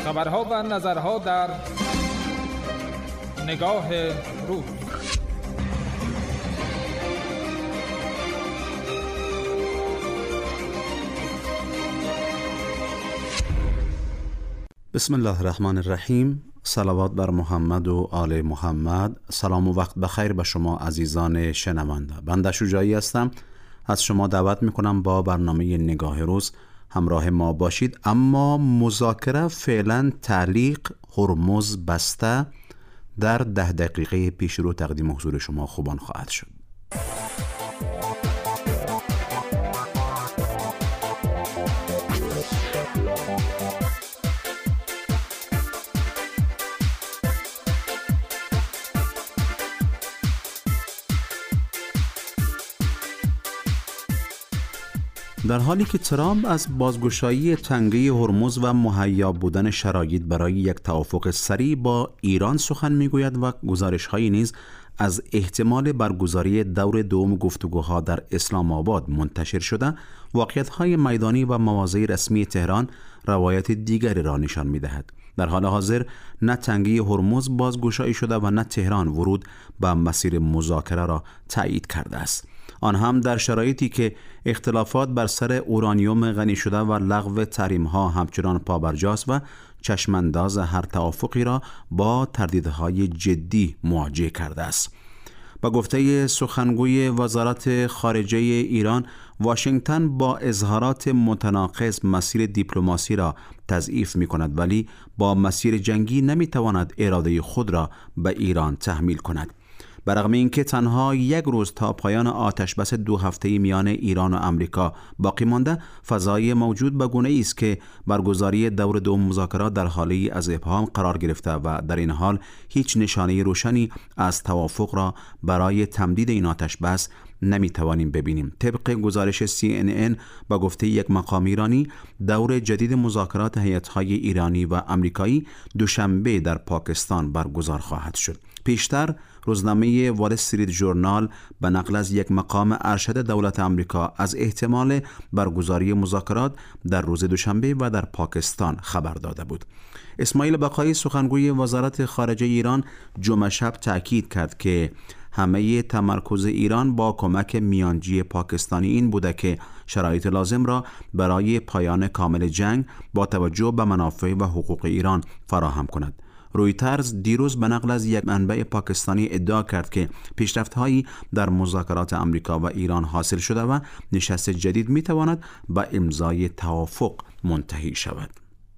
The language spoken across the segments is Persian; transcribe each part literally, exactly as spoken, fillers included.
خبرها و نظرها در نگاه روز. بسم الله الرحمن الرحیم. صلوات بر محمد و آل محمد. سلام و وقت بخیر به شما عزیزان شنونده. بنده شجاعی هستم. از شما دعوت میکنم با برنامه نگاه روز همراه ما باشید. اما مذاکره فعلا تعلیق هرمز بسته در ده دقیقه پیش رو تقدیم حضور شما خوبان خواهد شد. در حالی که ترامپ از بازگشایی تنگه هرمز و مهیا بودن شرایط برای یک توافق سریع با ایران سخن میگوید و گزارش‌هایی نیز از احتمال برگزاری دور دوم گفتگوها در اسلام آباد منتشر شده، واقعیت‌های میدانی و مواضع رسمی تهران روایت دیگری را نشان می‌دهد. در حال حاضر نه تنگه هرمز بازگشایی شده و نه تهران ورود به مسیر مذاکره را تایید کرده است. آن هم در شرایطی که اختلافات بر سر اورانیوم غنی شده و لغو تحریم‌ها همچنان پابرجاست و چشمانداز هر توافقی را با تردیدهای جدی مواجه کرده است. با گفته سخنگوی وزارت خارجه ایران، واشنگتن با اظهارات متناقض مسیر دیپلماسی را تضعیف می‌کند، ولی با مسیر جنگی نمی‌تواند اراده خود را به ایران تحمیل کند. برغم اینکه تنها یک روز تا پایان آتشبس دو هفته‌ای میان ایران و آمریکا باقی مانده، فضای موجود به گونه‌ای است که برگزاری دور دوم مذاکرات در حالی از ابهام قرار گرفته و در این حال هیچ نشانه روشنی از توافق را برای تمدید این آتشبس نمیتوانیم ببینیم. طبق گزارش سی ان ان با گفته یک مقام ایرانی، دور جدید مذاکرات هیئت‌های ایرانی و آمریکایی دوشنبه در پاکستان برگزار خواهد شد. پیشتر روزنامه وال استریت ژورنال به نقل از یک مقام ارشد دولت آمریکا از احتمال برگزاری مذاکرات در روز دوشنبه و در پاکستان خبر داده بود. اسماعیل بقایی سخنگوی وزارت خارجه ایران جمعه شب تأکید کرد که همه تمرکز ایران با کمک میانجی پاکستانی این بوده که شرایط لازم را برای پایان کامل جنگ با توجه به منافع و حقوق ایران فراهم کند. رویترز دیروز به نقل از یک منبع پاکستانی ادعا کرد که پیشرفت‌هایی در مذاکرات آمریکا و ایران حاصل شده و نشست جدید می‌تواند به امضای توافق منتهی شود.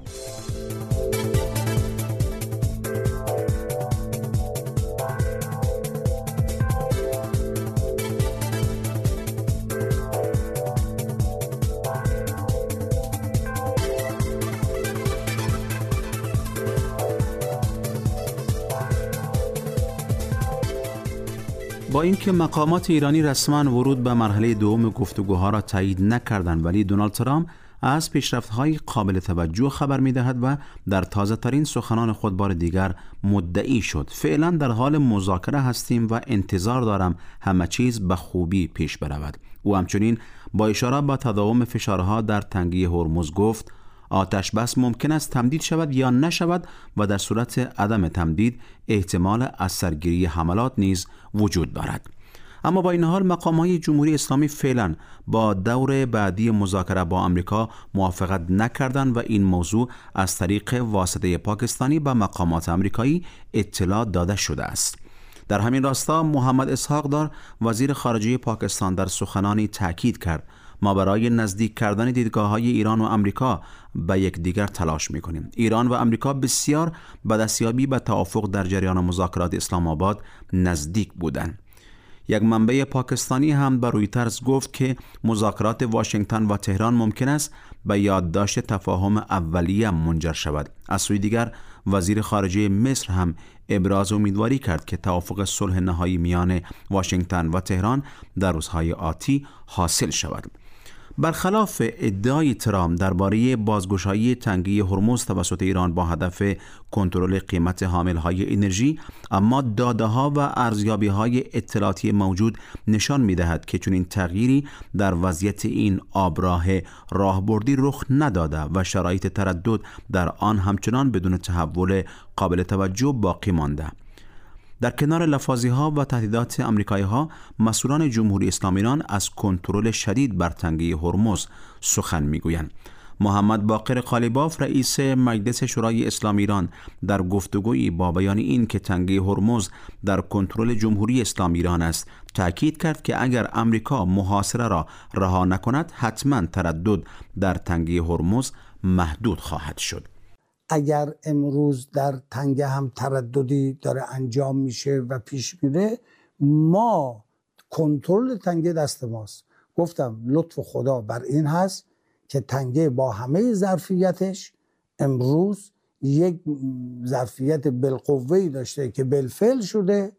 با اینکه مقامات ایرانی رسما ورود به مرحله دوم گفتگوها را تایید نکردند، ولی دونالد ترامپ از پیشرفت‌های قابل توجه خبر می‌دهد و در تازه‌ترین سخنان خود بار دیگر مدعی شد فعلا در حال مذاکره هستیم و انتظار دارم همه چیز به خوبی پیش برود. او همچنین با اشاره به تداوم فشارها در تنگه هرمز گفت آتش بس ممکن است تمدید شود یا نشود و در صورت عدم تمدید احتمال از سرگیری حملات نیز وجود دارد. اما با این حال مقام‌های جمهوری اسلامی فعلا با دور بعدی مذاکره با آمریکا موافقت نکردند و این موضوع از طریق واسطه پاکستانی به مقامات آمریکایی اطلاع داده شده است. در همین راستا محمد اسحاق دار وزیر خارجه پاکستان در سخنانی تاکید کرد ما برای نزدیک کردن دیدگاه‌های ایران و آمریکا به یکدیگر تلاش می‌کنیم. ایران و آمریکا بسیار به دستیابی به توافق در جریان مذاکرات اسلام آباد نزدیک بودند. یک منبع پاکستانی هم به رویترز گفت که مذاکرات واشنگتن و تهران ممکن است به یادداشت تفاهم اولیه منجر شود. از سوی دیگر وزیر خارجه مصر هم ابراز امیدواری کرد که توافق صلح نهایی میان واشنگتن و تهران در روزهای آتی حاصل شود. برخلاف ادعای ترامپ درباره بازگشایی تنگه هرمز توسط ایران با هدف کنترل قیمت حاملهای انرژی، اما داده‌ها و ارزیابی‌های اطلاعاتی موجود نشان می‌دهد که چنین تغییری در وضعیت این آبراه راهبردی رخ نداده و شرایط تردد در آن همچنان بدون تحول قابل توجه باقی مانده. در کنار لفاظی‌ها و تهدیدات آمریکایی‌ها، مسئولان جمهوری اسلامی ایران از کنترل شدید بر تنگه هرمز سخن می‌گویند. محمد باقر قالیباف رئیس مجلس شورای اسلامی ایران در گفتگویی با بیان این که تنگه هرمز در کنترل جمهوری اسلامی ایران است، تأکید کرد که اگر آمریکا محاصره را رها نکند، حتما تردد در تنگه هرمز محدود خواهد شد. اگر امروز در تنگه هم ترددی داره انجام میشه و پیش میره، ما کنترل تنگه دست ماست. گفتم لطف خدا بر این هست که تنگه با همه ظرفیتش امروز یک ظرفیت بالقوه‌ای داشته که بالفعل شده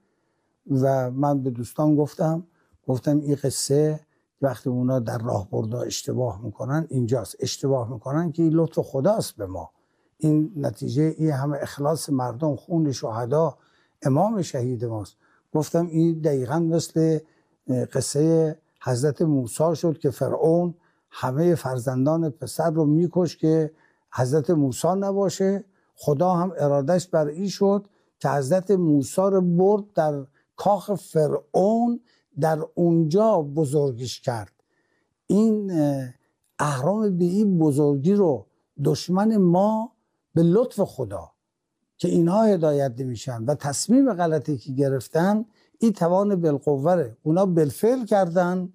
و من به دوستان گفتم گفتم این قصه وقتی اونا در راهبردها اشتباه میکنن اینجاست، اشتباه میکنن که این لطف خداست به ما، این نتیجه این همه اخلاص مردم، خون شهدا، امام شهید ماست. گفتم این دقیقاً مثل قصه حضرت موسی شد که فرعون همه فرزندان پسر رو میکش که حضرت موسی نباشه. خدا هم ارادش بر این شد که حضرت موسی رو برد در کاخ فرعون، در اونجا بزرگش کرد. این اهرام به این بزرگی رو دشمن ما به لطف خدا که اینها هدایت نمیشن و تصمیم غلطی که گرفتن، این توان بالقوه اونا بالفعل کردن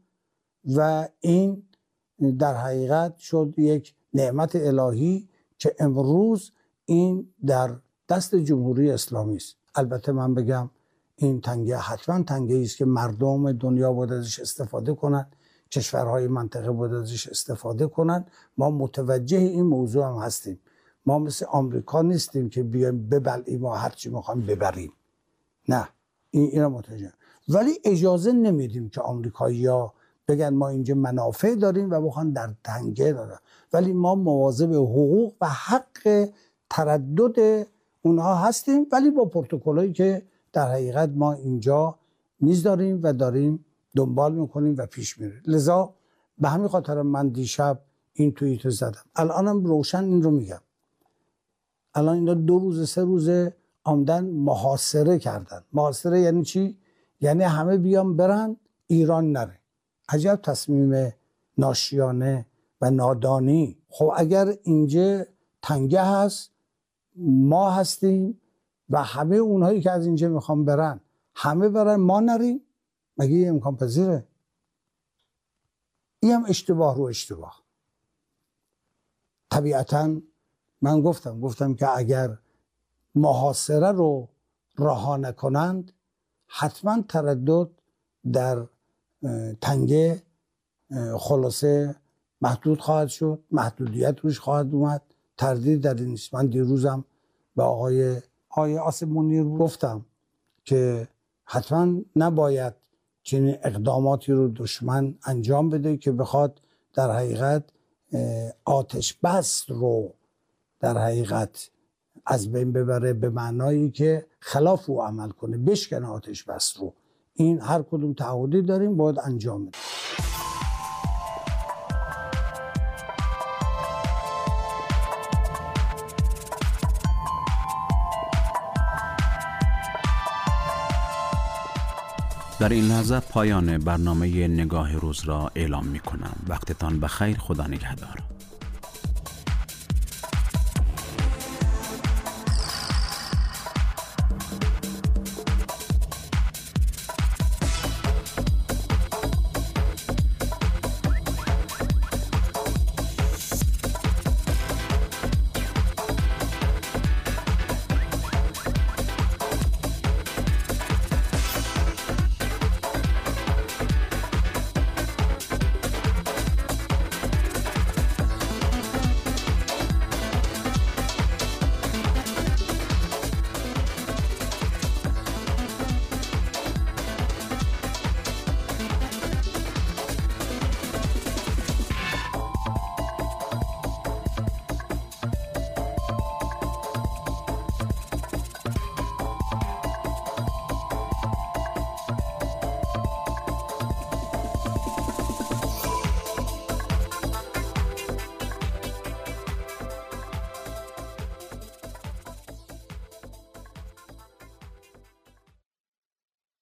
و این در حقیقت شد یک نعمت الهی که امروز این در دست جمهوری اسلامی است. البته من بگم این تنگه حتما تنگه است که مردم دنیا باید ازش استفاده کنند، کشورهای منطقه باید ازش استفاده کنند. ما متوجه این موضوع هم هستیم. ما مثل آمریکا نیستیم که بیایم ببلعیم و هرچی میخوایم ببریم. نه، این اینا متوجه. ولی اجازه نمیدیم که آمریکایی‌ها بگن ما اینجا منافع داریم و بخوان در تنگه دارن، ولی ما مواظب حقوق و حق تردد اونها هستیم، ولی با پروتکلایی که در حقیقت ما اینجا نیز داریم و داریم دنبال میکنیم و پیش میره. لذا به همین خاطر من دیشب این توییتو زدم. الانم روشن این رو میگم. الان اینا دو روز سه روز آمدن محاصره کردن. محاصره یعنی چی؟ یعنی همه بیان برن، ایران نره. عجب تصمیم ناشیانه و نادانی. خب اگر اینجا تنگه هست، ما هستیم و همه اونهایی که از اینجا میخوان برن همه برن، ما نریم، مگه این امکان پذیره؟ این هم اشتباه رو اشتباه. طبیعتاً من گفتم گفتم که اگر محاصره رو رها نکنند، حتما تردد در تنگه خلاصه محدود خواهد شد، محدودیت روش خواهد اومد، تردید در این نیست. من دیروزم به آقای آقای آصف منیر گفتم که حتما نباید چنین اقداماتی رو دشمن انجام بده که بخواد در حقیقت آتش بس رو در حقیقت از بین ببره، به معنایی که خلاف او عمل کنه، بشکنه آتش بس رو. این هر کدوم تعهدی داریم باید انجام بده. در این لحظه پایان برنامه نگاه روز را اعلام می کنم. وقتتان بخیر. خدا نگهدار.